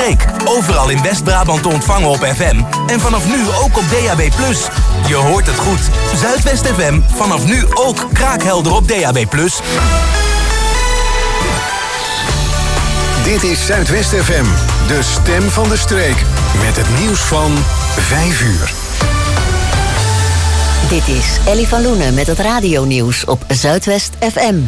streek. Overal in West-Brabant te ontvangen op FM. En vanaf nu ook op DAB+. Je hoort het goed. Zuidwest FM, vanaf nu ook kraakhelder op DAB+. Dit is Zuidwest FM, de stem van de streek. Met het nieuws van 5 uur. Dit is Ellie van Loenen met het radionieuws op Zuidwest FM.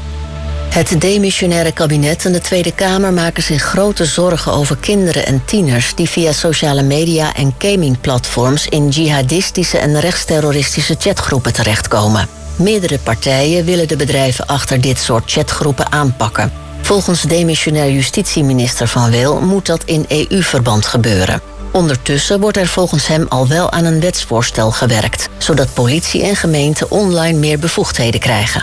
Het demissionaire kabinet en de Tweede Kamer maken zich grote zorgen over kinderen en tieners die via sociale media en gamingplatforms in jihadistische en rechtsterroristische chatgroepen terechtkomen. Meerdere partijen willen de bedrijven achter dit soort chatgroepen aanpakken. Volgens demissionair justitieminister Van Wil moet dat in EU-verband gebeuren. Ondertussen wordt er volgens hem al wel aan een wetsvoorstel gewerkt, zodat politie en gemeenten online meer bevoegdheden krijgen.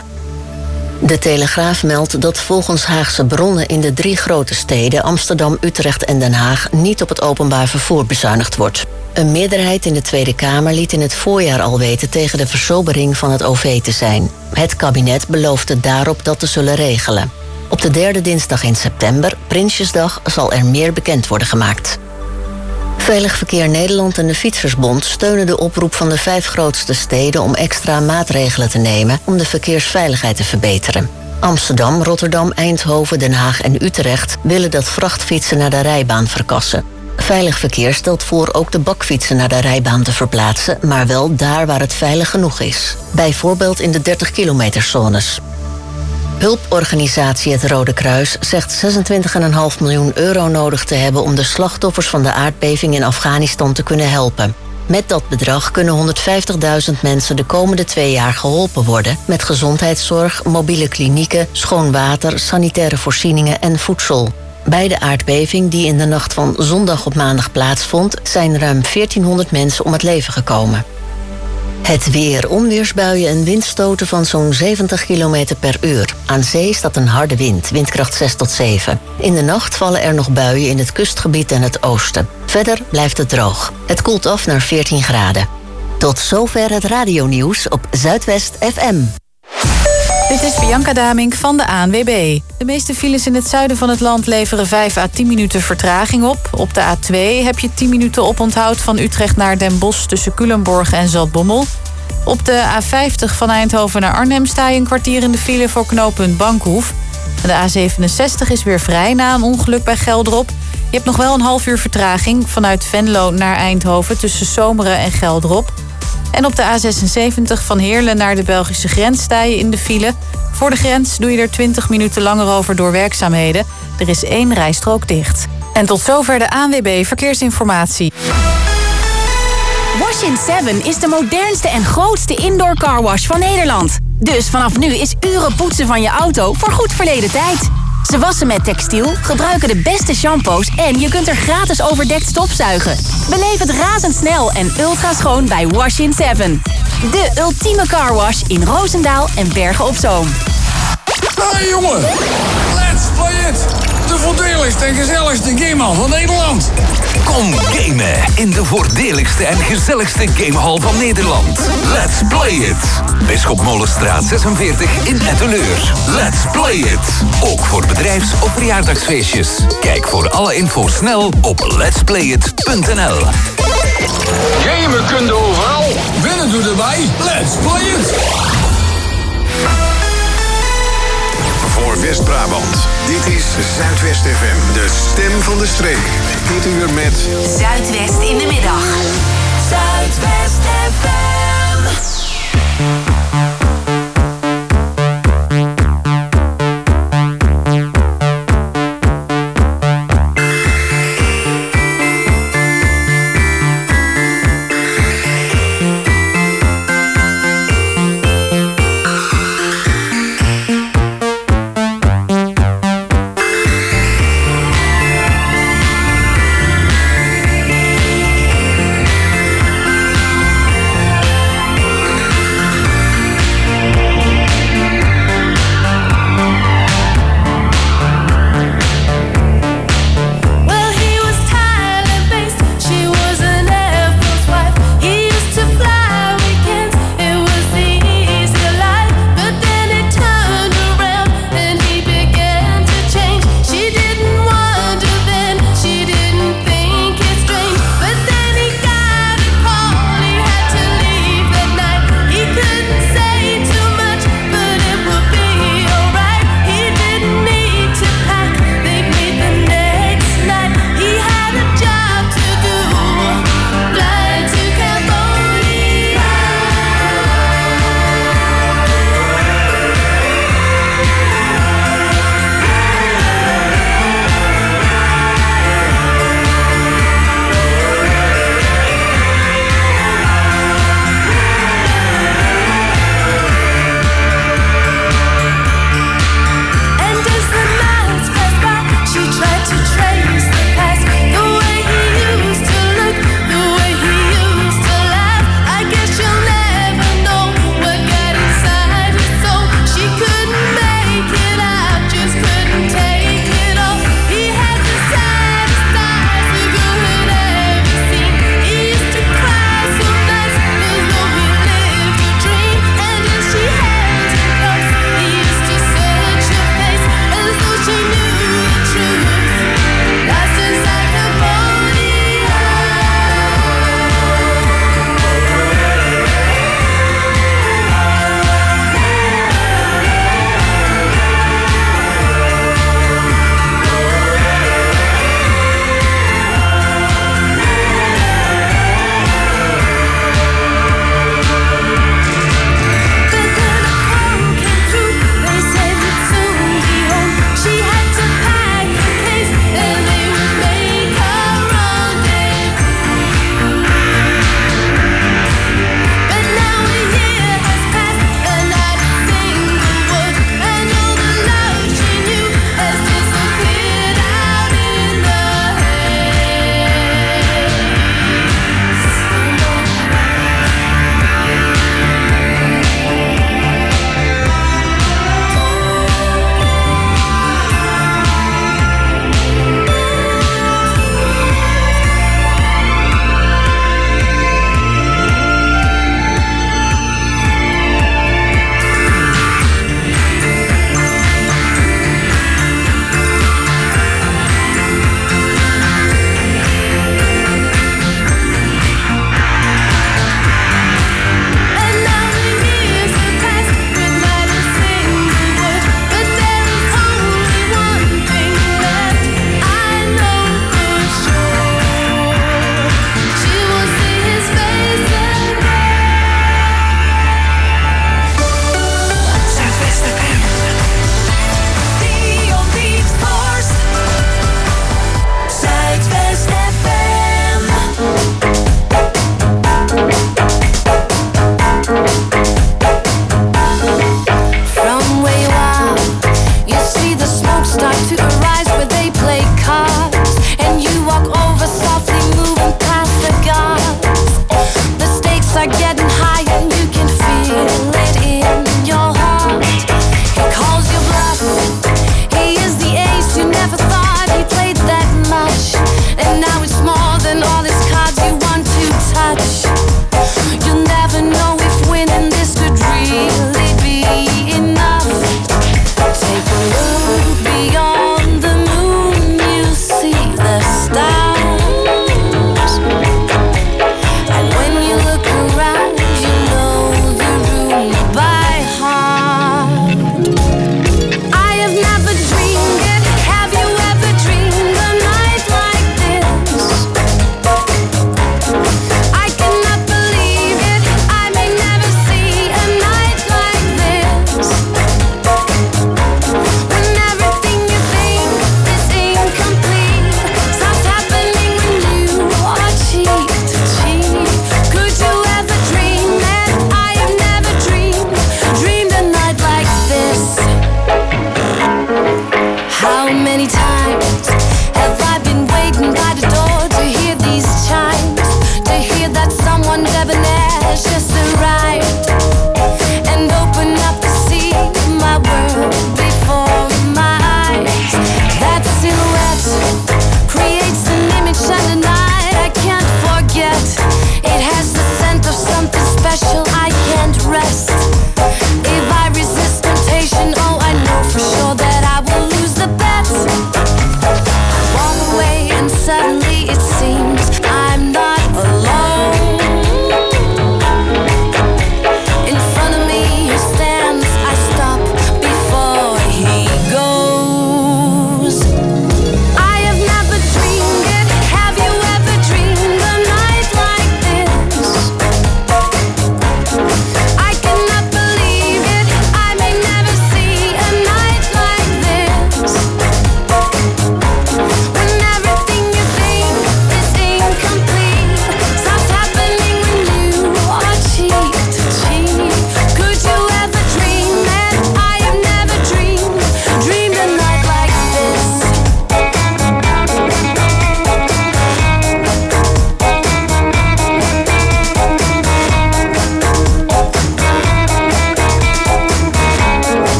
De Telegraaf meldt dat volgens Haagse bronnen in de 3 grote steden Amsterdam, Utrecht en Den Haag niet op het openbaar vervoer bezuinigd wordt. Een meerderheid in de Tweede Kamer liet in het voorjaar al weten tegen de versobering van het OV te zijn. Het kabinet beloofde daarop dat te zullen regelen. Op de 3e dinsdag in september, Prinsjesdag, zal er meer bekend worden gemaakt. Veilig Verkeer Nederland en de Fietsersbond steunen de oproep van de 5 grootste steden om extra maatregelen te nemen om de verkeersveiligheid te verbeteren. Amsterdam, Rotterdam, Eindhoven, Den Haag en Utrecht willen dat vrachtfietsen naar de rijbaan verkassen. Veilig Verkeer stelt voor ook de bakfietsen naar de rijbaan te verplaatsen, maar wel daar waar het veilig genoeg is. Bijvoorbeeld in de 30-kilometerzones. Hulporganisatie Het Rode Kruis zegt 26,5 miljoen euro nodig te hebben om de slachtoffers van de aardbeving in Afghanistan te kunnen helpen. Met dat bedrag kunnen 150.000 mensen de komende 2 jaar geholpen worden met gezondheidszorg, mobiele klinieken, schoon water, sanitaire voorzieningen en voedsel. Bij de aardbeving die in de nacht van zondag op maandag plaatsvond, zijn ruim 1400 mensen om het leven gekomen. Het weer, onweersbuien en windstoten van zo'n 70 km per uur. Aan zee staat een harde wind, windkracht 6 tot 7. In de nacht vallen er nog buien in het kustgebied en het oosten. Verder blijft het droog. Het koelt af naar 14 graden. Tot zover het radionieuws op Zuidwest FM. Dit is Bianca Damink van de ANWB. De meeste files in het zuiden van het land leveren 5 à 10 minuten vertraging op. Op de A2 heb je 10 minuten oponthoud van Utrecht naar Den Bosch tussen Culemborg en Zaltbommel. Op de A50 van Eindhoven naar Arnhem sta je een kwartier in de file voor knooppunt Bankhoef. De A67 is weer vrij na een ongeluk bij Geldrop. Je hebt nog wel een half uur vertraging vanuit Venlo naar Eindhoven tussen Zomeren en Geldrop. En op de A76 van Heerlen naar de Belgische grens sta je in de file. Voor de grens doe je er 20 minuten langer over door werkzaamheden. Er is 1 rijstrook dicht. En tot zover de ANWB Verkeersinformatie. Wash in 7 is de modernste en grootste indoor carwash van Nederland. Dus vanaf nu is uren poetsen van je auto voor goed verleden tijd. Ze wassen met textiel, gebruiken de beste shampoos en je kunt er gratis overdekt stofzuigen. Beleef het razendsnel en ultra schoon bij Wash in 7. De ultieme carwash in Roosendaal en Bergen op Zoom. Hey jongen, let's play it! De voordeligste en gezelligste gamehal van Nederland. Kom gamen in de voordeligste en gezelligste gamehal van Nederland. Let's play it! Bisschop Molenstraat 46 in Etteleur. Let's play it! Ook voor bedrijfs- of verjaardagsfeestjes. Kijk voor alle info snel op letsplayit.nl. Gamen kun je overal, winnen doe erbij. Let's play it! Voor West-Brabant, dit is Zuidwest FM, de stem van de streek. Dit uur met Zuidwest in de middag. Zuidwest FM.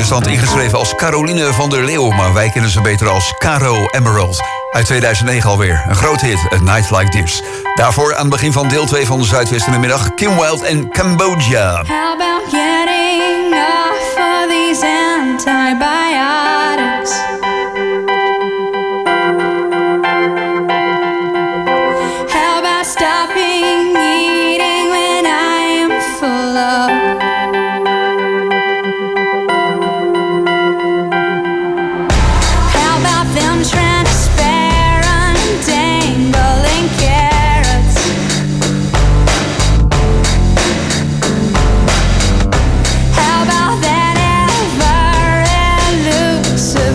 misverstand ingeschreven als Caroline van der Leeuw, maar wij kennen ze beter als Caro Emerald. Uit 2009 alweer. Een groot hit, A Night Like This. Daarvoor aan het begin van deel 2 van de Zuidwest in de middag, Kim Wilde en Cambodia. How about getting off of these antibiotics? How about stopping eating when I am full of? How about them trying to spare untangling carrots? How about that ever elusive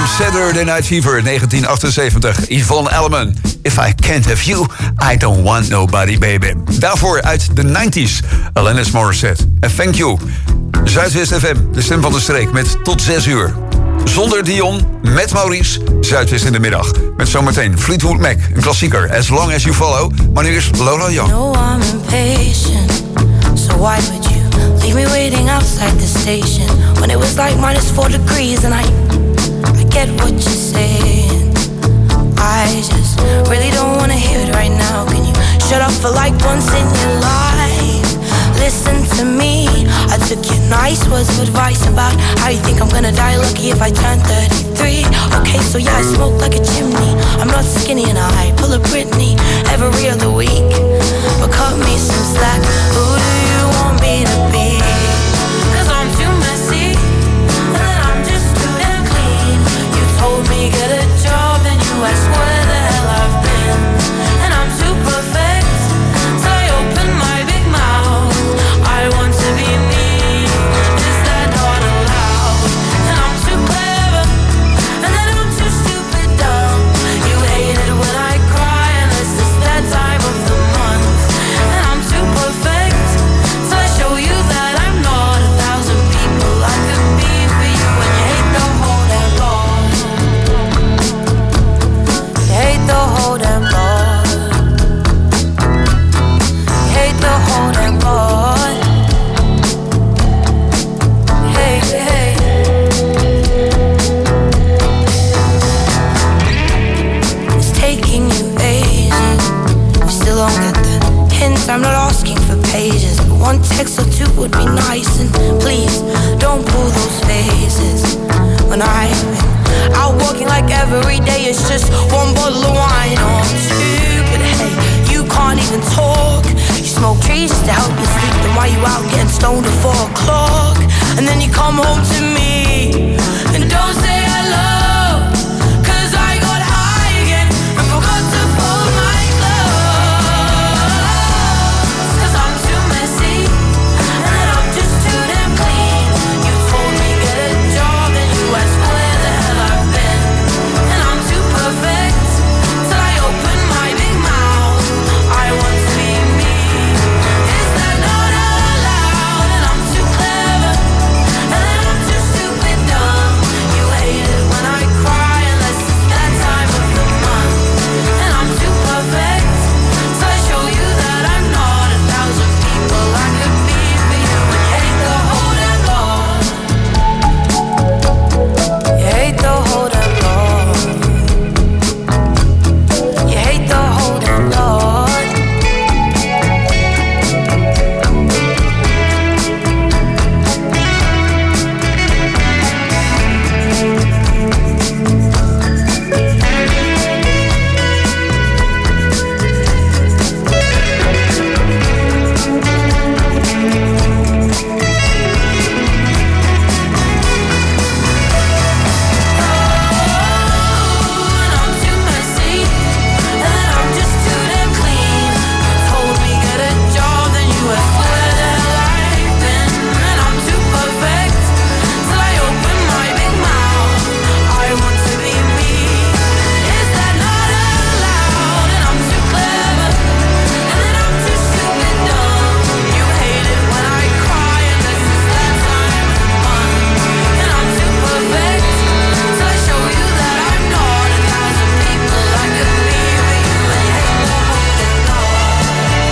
kwam Saturday Night Fever 1978. Yvonne Elliman. If I can't have you, I don't want nobody, baby. Daarvoor uit de 90s. Alanis Morissette. En Thank You. Zuidwest FM, de stem van de streek, met tot 6 uur. Zonder Dion, met Maurice, Zuidwest in de middag. Met zometeen Fleetwood Mac, een klassieker, As Long As You Follow. Maar nu is Lola Young. No, I'm impatient, so why would you leave me waiting outside the station when it was like -4 degrees and I get what you're saying. I just really don't wanna hear it right now. Can you shut up for like once in your life? Listen to me, I took your nice words of advice about how you think I'm gonna die lucky if I turn 33. Okay, so yeah, I smoke like a chimney. I'm not skinny and I pull a Britney every other week. But cut me some slack, who do you want me to be? 'Cause I'm too messy, and then I'm just too damn clean. You told me get a job, then you asked where the hell I've been. And I'm too perfect, so I open my big mouth. I want to be me, is that not allowed? And I'm too clever, and then I'm too stupid dumb. You hate it when I cry, unless it's that time of the month. And I'm too perfect, so I show you that I'm not 1,000 people I could be for you. And you hate the whole damn lot. You hate the whole damn lot. You hate the whole damn lot. Hey, hey. It's taking you ages. You still don't get the hint. I'm not asking for pages, but one text or two would be nice. And please don't pull those faces when I've been out walking like every day. It's just one bottle of wine or two. But hey, you can't even talk. You smoke trees just to help you sleep. Then why you out getting stoned at 4 o'clock? And then you come home to me and don't say hello. 'Cause I got high again and forgot to fold my clothes. 'Cause I'm too messy, and then I'm just too damn clean. You told me get a job, and you asked where the hell I've been. And I'm too perfect, till I open my big mouth. I want to be me, is that not allowed? And I'm too clever, and then I'm too stupid dumb. You hate it when I cry, unless it's that time of the month. And I'm too perfect, so I show you that I'm not 1,000 people I could be for you. And you hate the whole damn lot. You hate the whole damn lot. You hate the whole damn lot. And I'm too messy, and then I'm just too damn clean. You told me get a job, then you asked where the hell I've been. And I'm too perfect, till I open my big mouth. I want to be me, is that not allowed? And I'm too clever, and then I'm too stupid dumb. You hate it when I cry, unless it's that time of the month. And I'm too perfect, so I show you that I'm not 1,000 people I could be for you. And you hate the whole damn lot.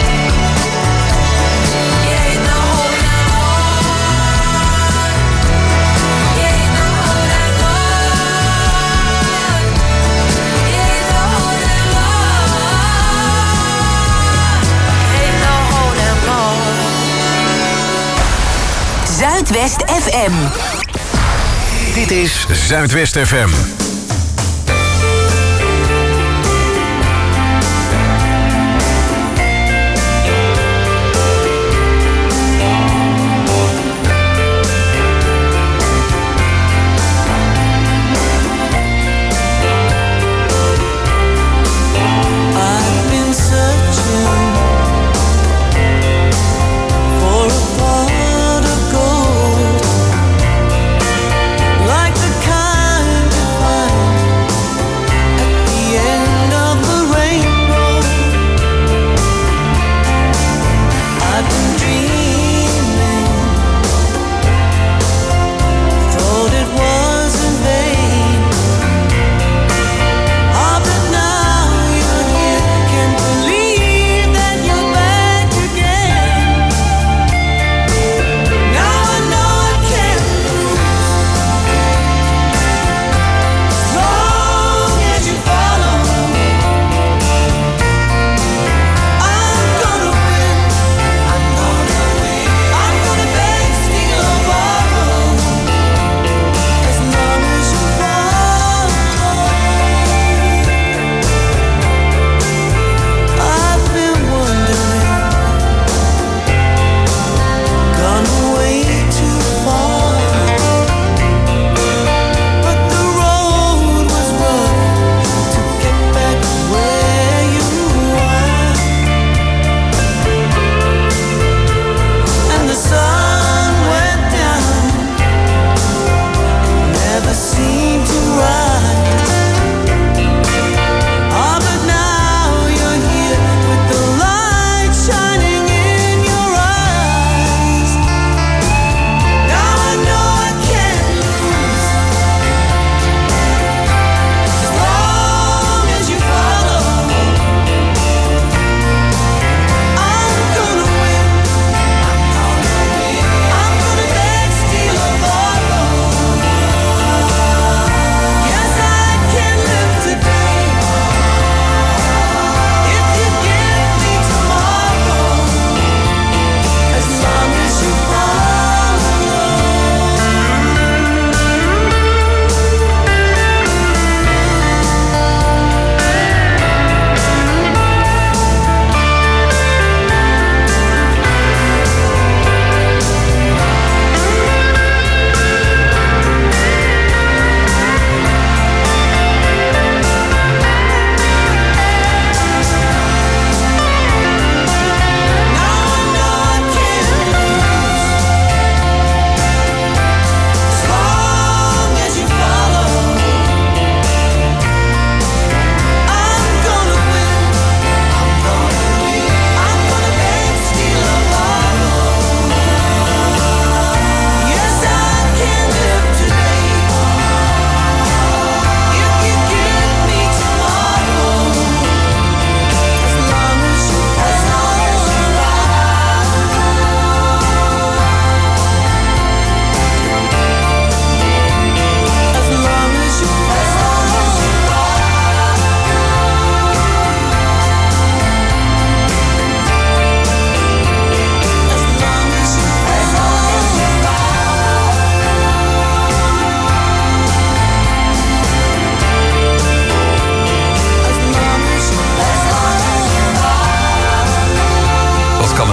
You hate the whole damn lot. You hate the whole damn lot. You hate the whole damn lot. You hate the whole damn lot. Zuidwest FM. Dit is Zuidwest FM. I've been searching for a pot of gold, like the kind you find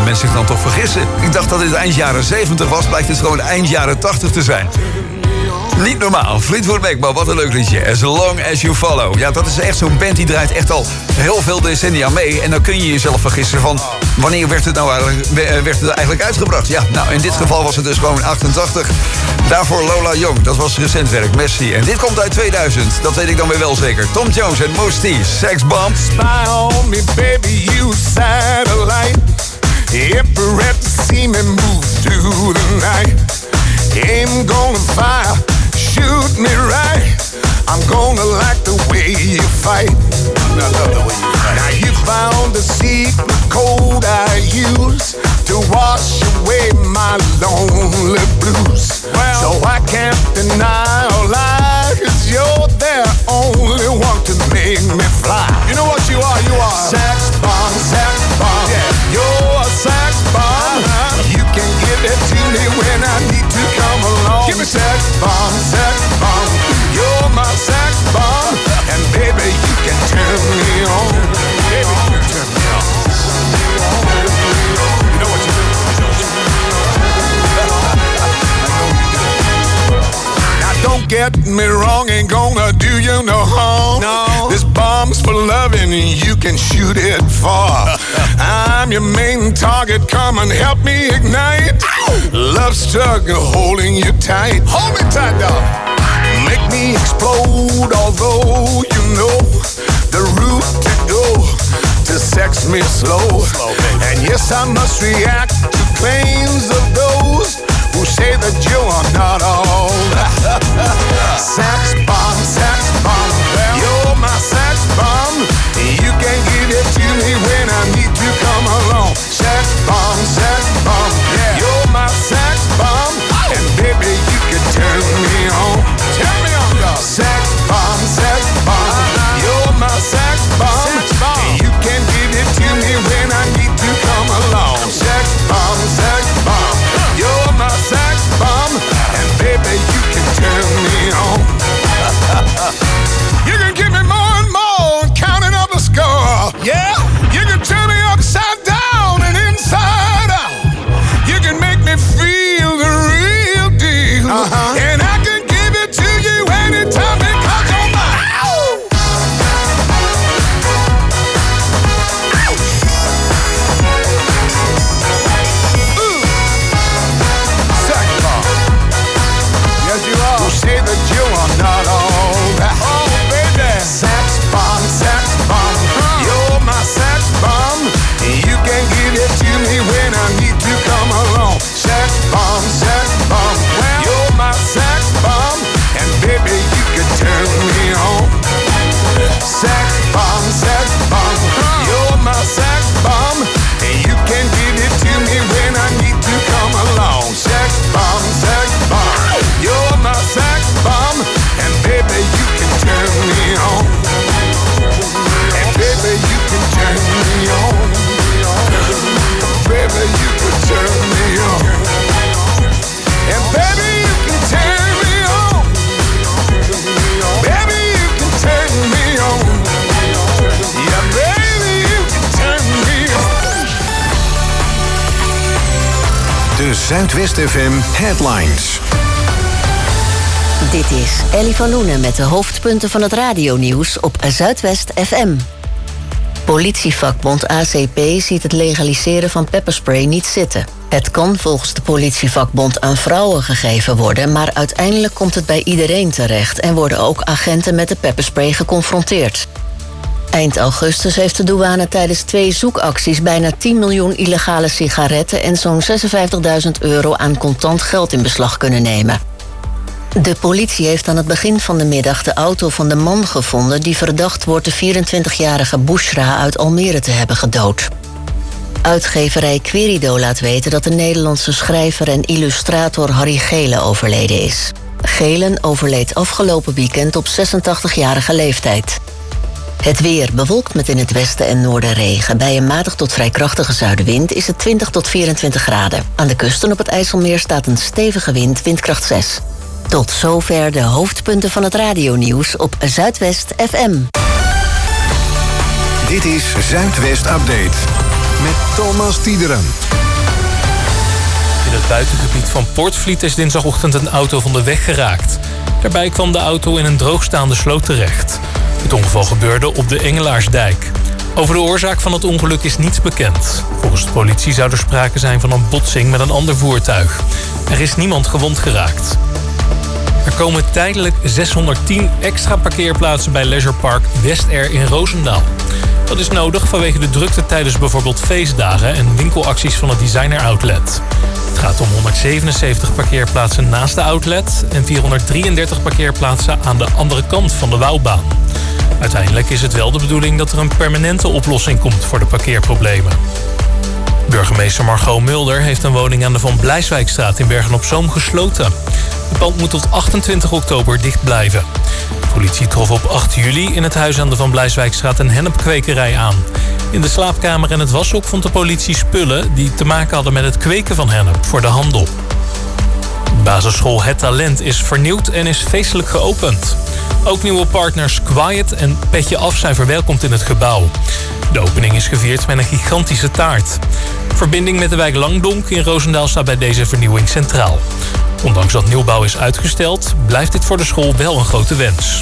mensen zich dan toch vergissen. Ik dacht dat dit eind jaren 70 was, blijkt het gewoon eind jaren 80 te zijn. Niet normaal. Fleetwood Mac, maar wat een leuk liedje. As Long As You Follow. Ja, dat is echt zo'n band die draait echt al heel veel decennia mee. En dan kun je jezelf vergissen van... wanneer werd het eigenlijk uitgebracht? Ja, nou, in dit geval was het dus gewoon 88. Daarvoor Lola Young, dat was recent werk, Messi. En dit komt uit 2000, dat weet ik dan weer wel zeker. Tom Jones en Mos T, Sex Bomb. Spy on me, baby, you satellite. Infrared to see me move through the night. Aim gonna fire, shoot me right. I'm gonna like the way you fight. I love the way you fight. Now you found the secret code I use to wash away my lonely blues. Well, so I can't deny or lie, 'cause you're the only one to make me fly. You know what you are? You are sex bomb, yeah. You're a sex bomb. You can give it to me when I need to come along. Give me sex bomb, you're my sex bomb. And baby, you can turn me on. Baby, you can turn me on. You know what you do? Now don't get me wrong, ain't gonna do you no harm. No. This bomb's for loving, you can shoot it far. I'm your main target, come and help me ignite. Love struggle holding you tight. Hold me tight, dog. Make me explode, although you know the route to go to sex me slow. And yes, I must react to claims of those who say that you are not all. Sex bomb, well, you're my sex bomb. You can give it to me when I need to come along. Sex bomb, yeah, you're my sex bomb. And baby, you can turn me on. Turn me on, dog. Sex bomb, you're my sex bomb. And you can give it to me when I need to come along. Sex bomb, you're my sex bomb. And baby, you can turn me on. You can give me more and more, counting up a score. Yeah, you can turn me upside down and inside out. You can make me feel the real deal. And I can give it to you anytime because you're mine. Sex bomb. Yes, you are. Who say that you are not all that. Oh, baby. Sex bomb. You're my sex bomb. You can give it to me when I need to come along. Sex bomb. Well, you're my sex bomb. And baby, you can turn me on. Sex bomb. You're my sex bomb. And you can give it to me when I need to come along. Sex bomb. You're my sex bomb. And baby, you can turn me on. And baby, you can turn me on. Baby, you can turn me on. And baby, you can turn me on. Baby, you can turn me on. Yeah, baby, you can turn me on. De Zuidwest FM Headlines. Dit is Ellie van Loenen met de hoofdpunten van het radionieuws op Zuidwest FM. Politievakbond ACP ziet het legaliseren van pepperspray niet zitten. Het kan volgens de politievakbond aan vrouwen gegeven worden, maar uiteindelijk komt het bij iedereen terecht en worden ook agenten met de pepperspray geconfronteerd. Eind augustus heeft de douane tijdens 2 zoekacties bijna 10 miljoen illegale sigaretten en zo'n €56.000 aan contant geld in beslag kunnen nemen. De politie heeft aan het begin van de middag de auto van de man gevonden die verdacht wordt de 24-jarige Bushra uit Almere te hebben gedood. Uitgeverij Querido laat weten dat de Nederlandse schrijver en illustrator Harry Gelen overleden is. Gelen overleed afgelopen weekend op 86-jarige leeftijd. Het weer bewolkt met in het westen en noorden regen. Bij een matig tot vrij krachtige zuidenwind is het 20 tot 24 graden. Aan de kusten op het IJsselmeer staat een stevige wind, windkracht 6. Tot zover de hoofdpunten van het radionieuws op Zuidwest FM. Dit is Zuidwest Update. met Thomas Tiederen. In het buitengebied van Poortvliet is dinsdagochtend een auto van de weg geraakt. Daarbij kwam de auto in een droogstaande sloot terecht. Het ongeval gebeurde op de Engelaarsdijk. Over de oorzaak van het ongeluk is niets bekend. Volgens de politie zou er sprake zijn van een botsing met een ander voertuig. Er is niemand gewond geraakt. Er komen tijdelijk 610 extra parkeerplaatsen bij Leisurepark West Air in Roosendaal. Dat is nodig vanwege de drukte tijdens bijvoorbeeld feestdagen en winkelacties van het Designer Outlet. Het gaat om 177 parkeerplaatsen naast de outlet en 433 parkeerplaatsen aan de andere kant van de Wouwbaan. Uiteindelijk is het wel de bedoeling dat er een permanente oplossing komt voor de parkeerproblemen. Burgemeester Margot Mulder heeft een woning aan de Van Blijswijkstraat in Bergen-op-Zoom gesloten. Het pand moet tot 28 oktober dicht blijven. De politie trof op 8 juli in het huis aan de Van Blijswijkstraat een hennepkwekerij aan. In de slaapkamer en het washok vond de politie spullen die te maken hadden met het kweken van hennep voor de handel. Basisschool Het Talent is vernieuwd en is feestelijk geopend. Ook nieuwe partners Quiet en Petje Af zijn verwelkomd in het gebouw. De opening is gevierd met een gigantische taart. Verbinding met de wijk Langdonk in Roosendaal staat bij deze vernieuwing centraal. Ondanks dat nieuwbouw is uitgesteld, blijft dit voor de school wel een grote wens.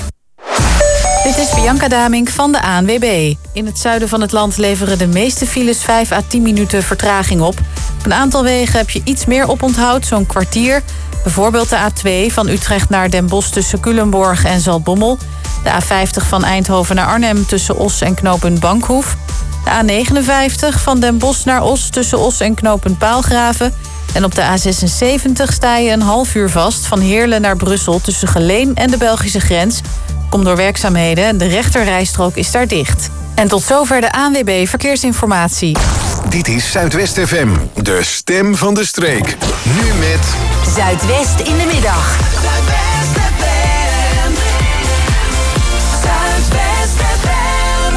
Dit is Bianca Damink van de ANWB. In het zuiden van het land leveren de meeste files 5 à 10 minuten vertraging op. Op een aantal wegen heb je iets meer oponthoud, zo'n kwartier. Bijvoorbeeld de A2 van Utrecht naar Den Bosch tussen Culemborg en Zaltbommel. De A50 van Eindhoven naar Arnhem tussen Os en knooppunt Bankhoef. De A59 van Den Bosch naar Os tussen Os en knooppunt Paalgraven. En op de A76 sta je een half uur vast van Heerlen naar Brussel tussen Geleen en de Belgische grens. Komt door werkzaamheden en de rechterrijstrook is daar dicht. En tot zover de ANWB Verkeersinformatie. Dit is Zuidwest FM, de stem van de streek. Nu met Zuidwest in de middag. Zuidwest FM. Zuidwest FM.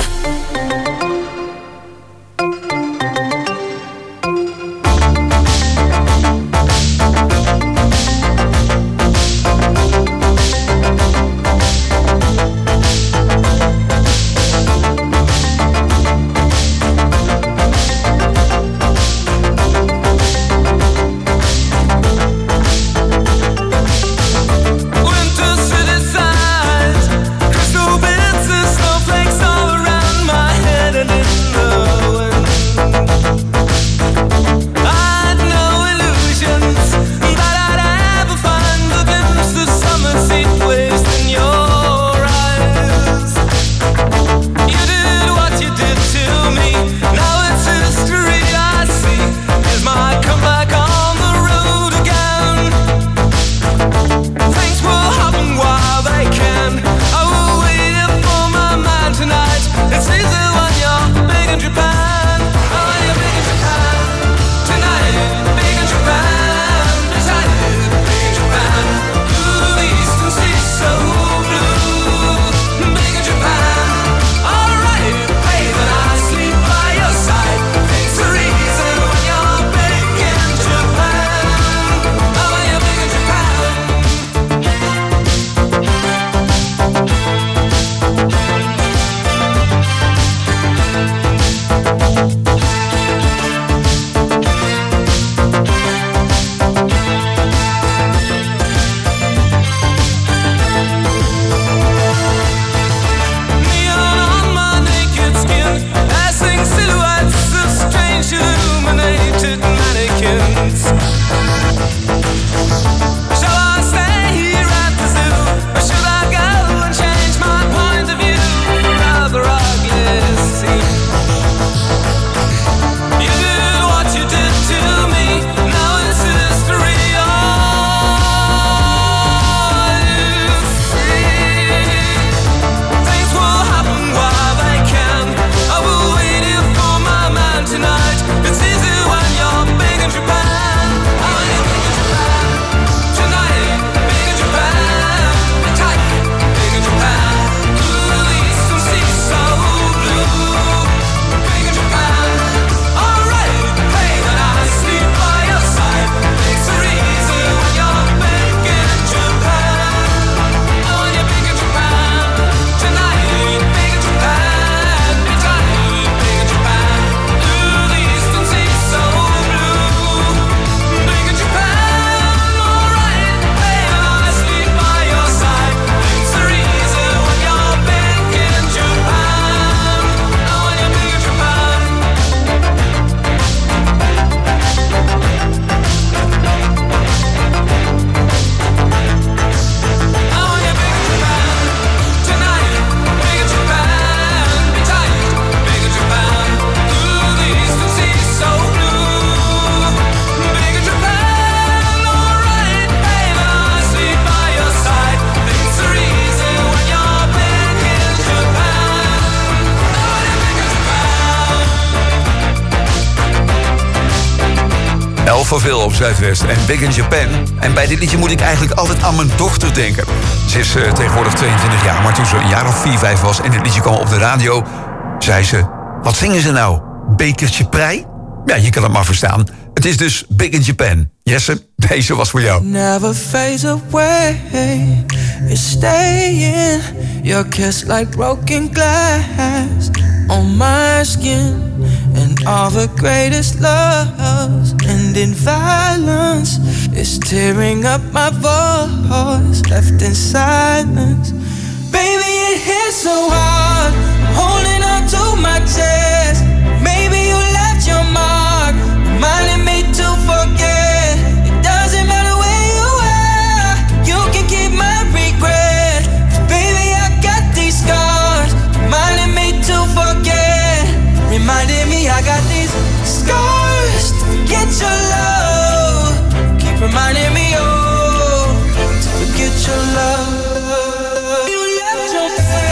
Alphaville op Zuidwest en Big in Japan. En bij dit liedje moet ik eigenlijk altijd aan mijn dochter denken. Ze is tegenwoordig 22 jaar, maar toen ze een jaar of 4, 5 was... en dit liedje kwam op de radio, zei ze... Wat zingen ze nou? Bekertje prei? Ja, je kan het maar verstaan. Het is dus Big in Japan. Jesse, deze was voor jou. Never fades away, it's staying. Your kiss like broken glass on my skin. And all the greatest loves end in violence. It's tearing up my voice, left in silence. Baby, it hits so hard, I'm holding on to my chest. Maybe you left your mark, reminding me to forget. It doesn't matter where you are, you can keep my regret. 'Cause baby, I got these scars, reminding me to forget. Reminding me I got these scars to forget your love. Keep reminding me, oh, to forget your love. You left your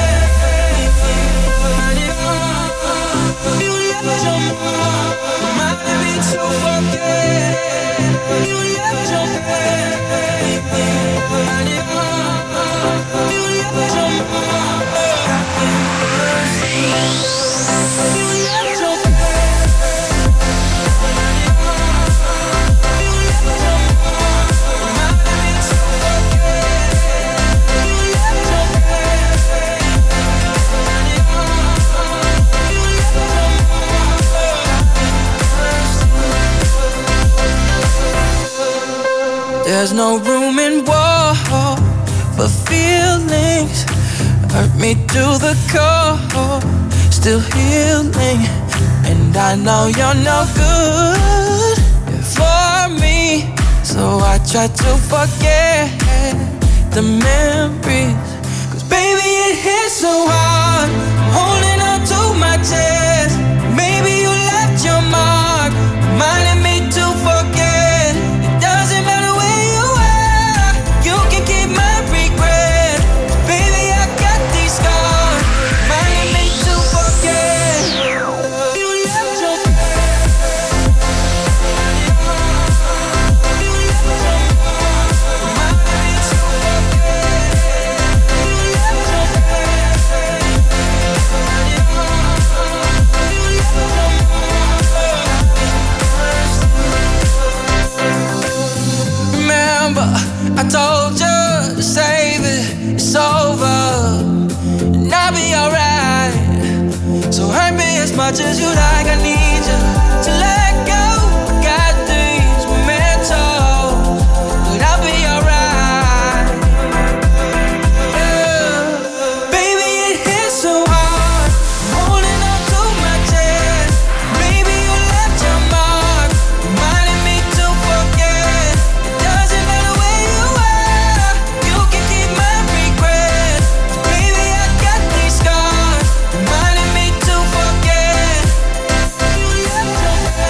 you left your mark, reminding me to forget. You left your you left your mark. There's no room in war for feelings. Hurt me to the core, still healing. And I know you're no good for me, so I try to forget the memories. 'Cause baby, it hits so hard, I'm holding on to my chest. Maybe you left your mark, reminding me to forget. It doesn't matter where you are, you can keep my regret. Baby, I got these scars, reminding me to forget. You left your Remember, I told you to save it, it's over, and I'll be alright. So hurt me as much as you like, I need you to let go. I got these mementos, but I'll be alright. Yeah. Baby, it hits so hard, I'm holding on to my chest. Maybe you left your mark, reminding me to forget. It doesn't matter where you are, you can keep my regret. Baby, I got these scars, reminding me to forget. You left your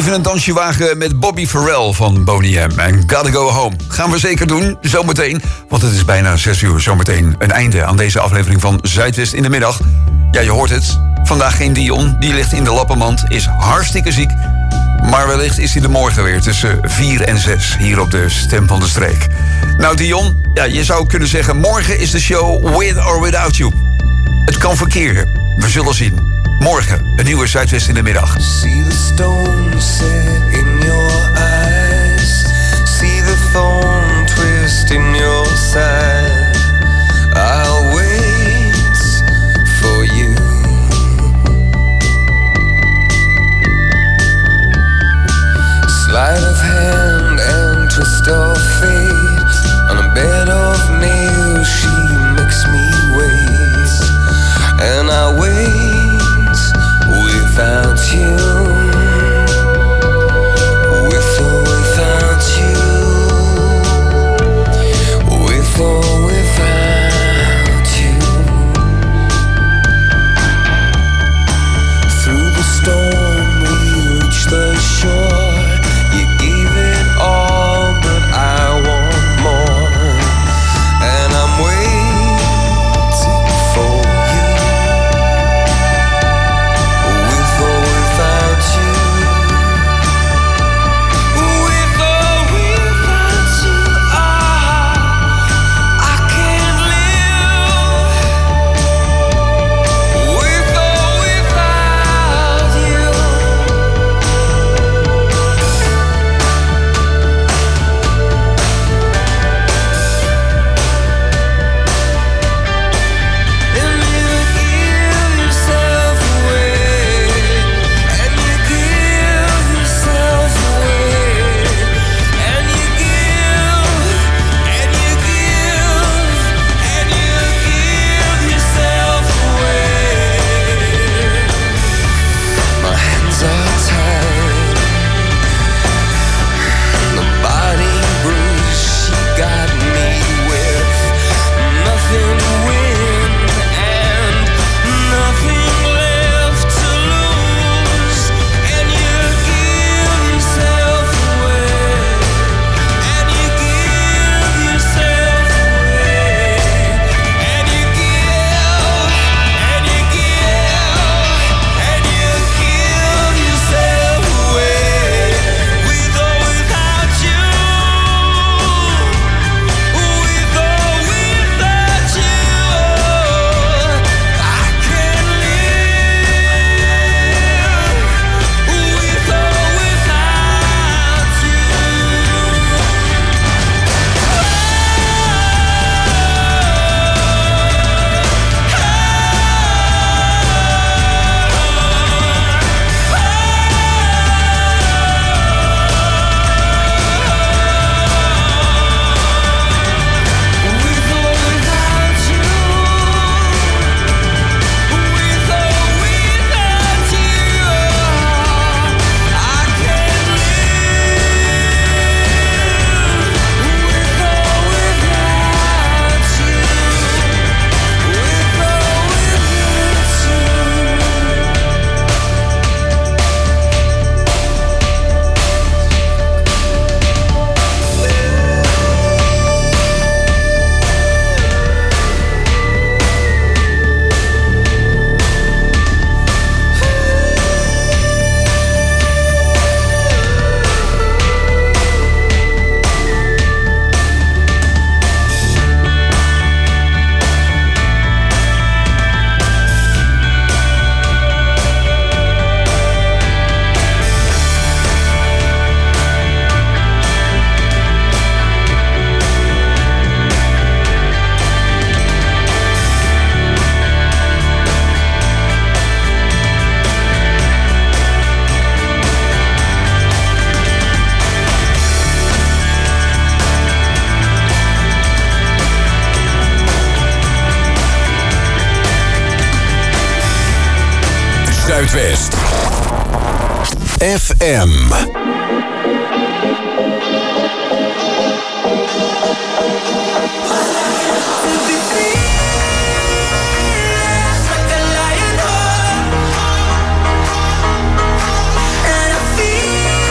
even een dansje wagen met Bobby Farrell van Boney M. En Gotta Go Home. Gaan we zeker doen, zometeen. Want het is bijna 6 uur, zometeen een einde aan deze aflevering van Zuidwest in de middag. Ja, je hoort het. Vandaag geen Dion, die ligt in de lappenmand, is hartstikke ziek. Maar wellicht is hij er morgen weer tussen 4 en 6 hier op de Stem van de Streek. Nou Dion, ja, je zou kunnen zeggen, morgen is de show With or Without You. Het kan verkeren, we zullen zien. Morgen, een nieuwe Zuidwest in de middag. See the stone set in your eyes. See the thorn twist in your side. I'll wait for you. Sleight of hand and twist of fate. On a bed of nails she makes me wait. And I wait without you. With or without you. With or without you. Through the storm we reach the shore. You gave it all, but I want more. And I'm waiting for you. With or without you. With or without you. I can't live. With or without you. And you give yourself away. And you give yourself away. And you give. And you give. And you give yourself away. My hands are tied. The body bruised. She got me with nothing to win and nothing left to lose. And you give yourself away. And you give yourself away. And you give. And you give. And you give yourself away. With or without you. With or without you. I can't live. With or without you. With or without you. With or without you. I can't live. With or without you. With or Zuidwest FM. like a lion heart. And I feel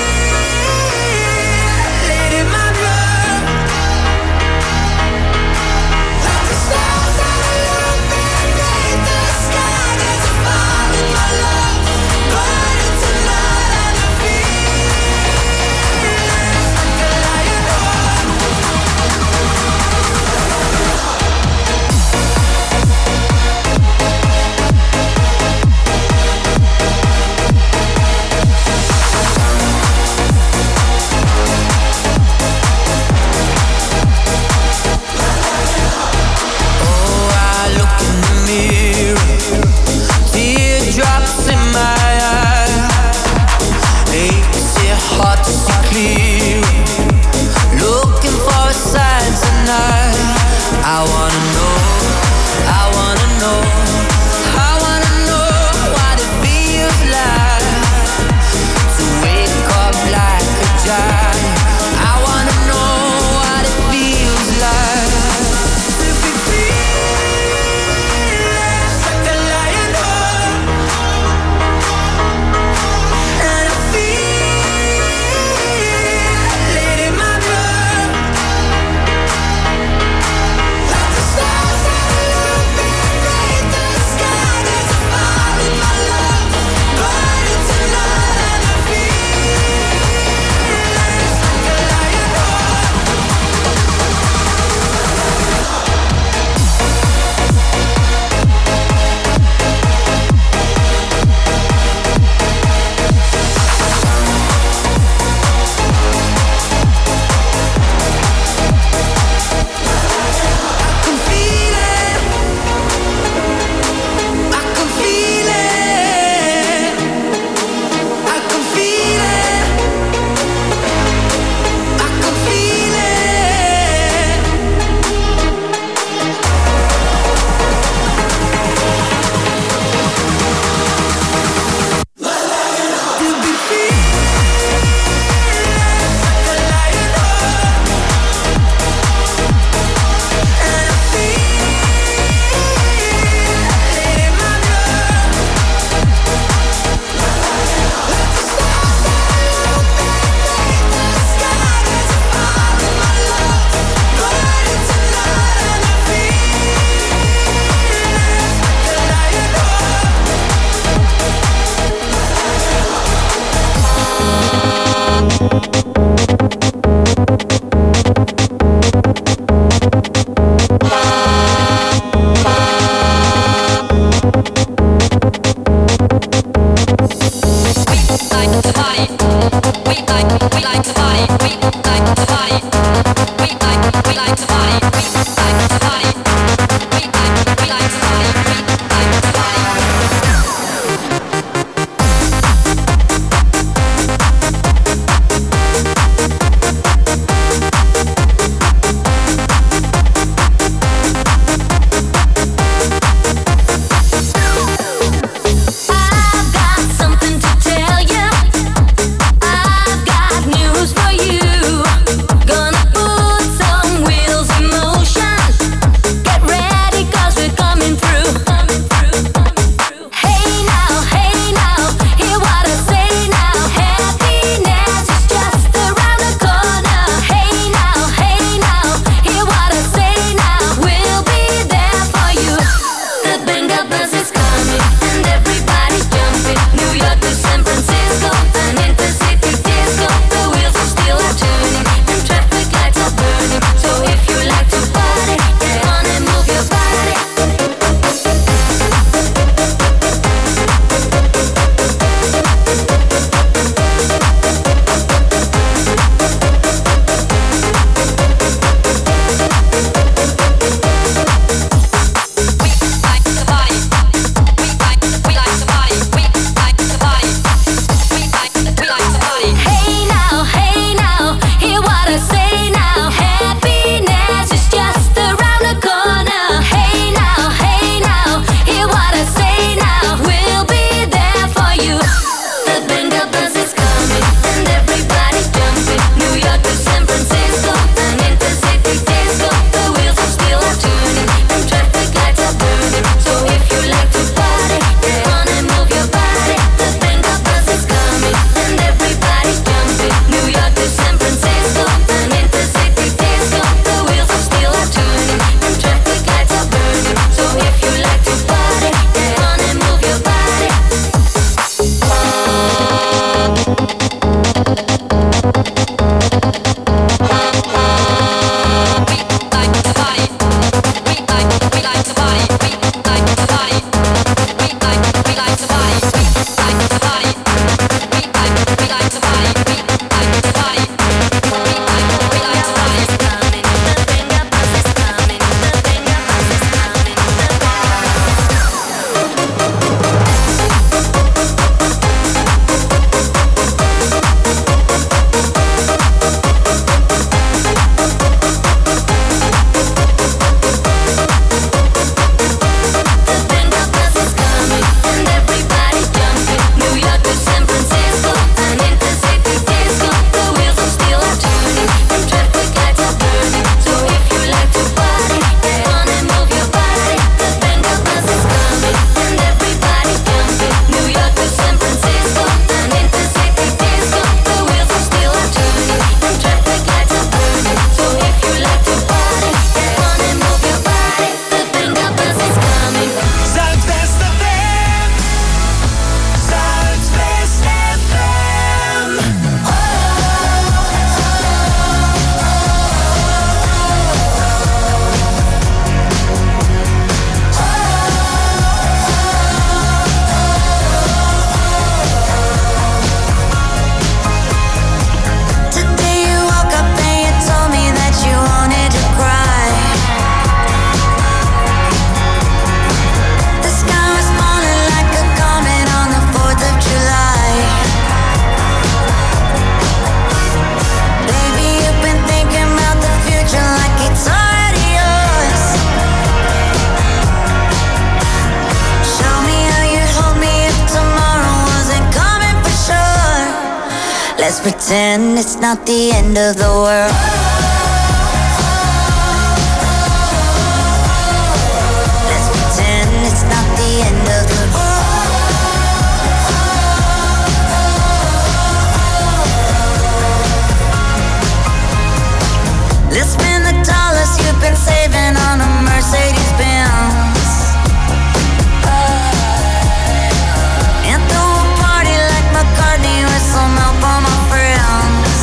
Let's pretend it's not the end of the world. Let's pretend it's not the end of the world. Let's spend the dollars you've been saving on a Mercedes-Benz. And throw a party like McCartney with some help on my friends.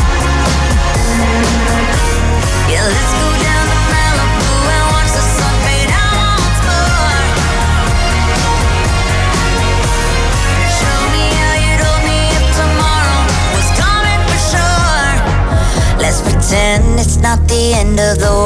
Yeah, let's go down to Malibu and watch the sun fade out once more. Show me how you'd hold me if tomorrow was coming for sure. Let's pretend it's not the end of the world.